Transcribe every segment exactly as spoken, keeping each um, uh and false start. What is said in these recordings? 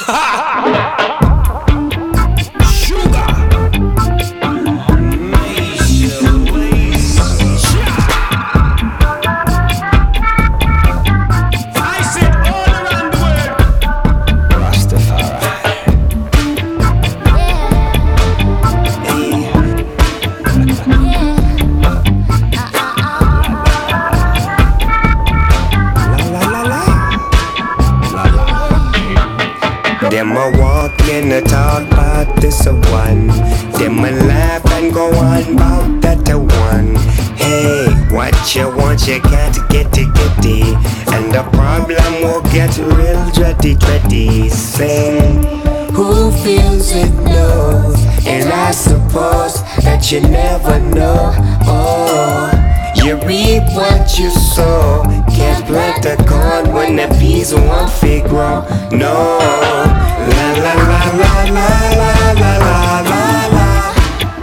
Them a walk and a talk about this a one. Them a laugh and go on about that a one. Hey, what you want, you can't get it, get it. And the problem will get real dready, dready. Sing, who feels it knows. And I suppose that you never know. Oh, you reap what you sow. Can't plant a corn when the peas won't fit grow. No, la la la la la la la la la la.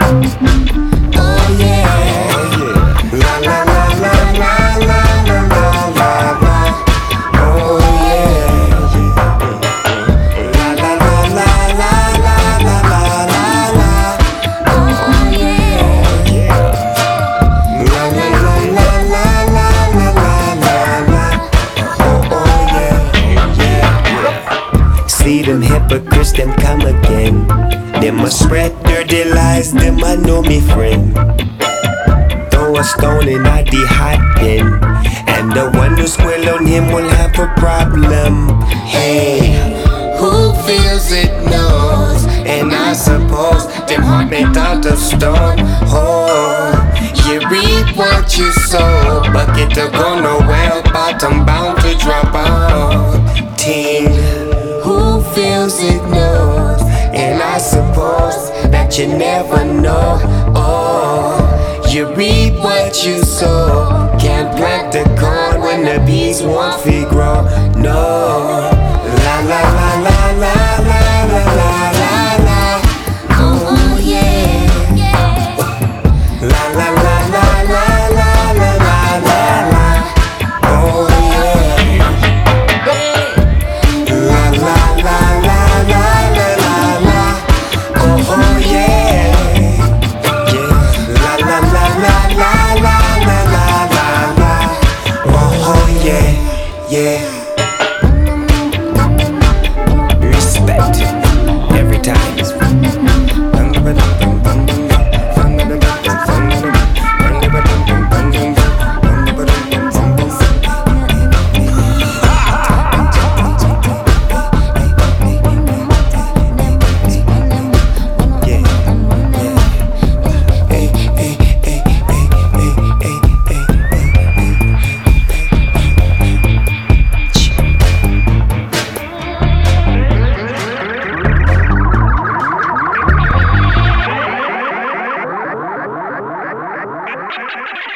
Oh yeah, la la la la la la la la la la. Oh yeah, la la la la la la la la la. Oh yeah, la la la la la la la la la. Oh oh yeah, yeah. See them hypocrites, them come again. Them a spread dirty lies, them a know me friend. Throw a stone in a the hot bin, and the one who squill on him will have a problem. Hey, who feels it knows. And I suppose them heart made out of stone. Oh, you reap what you sow. Bucket to go nowhere, bottom bound to drop out. Teen, who feels it knows. And I suppose that you never know. Oh, you reap what you sow. Can't plant the corn when the bees won't fit grow. No, la la la la la la la la la la. Oh yeah, la la la la la la la la la la. Oh yeah, la la la la la la la la. Oh yeah, yeah, la la la la la la la la la la. Oh yeah, yeah. Respect every time. Thank you.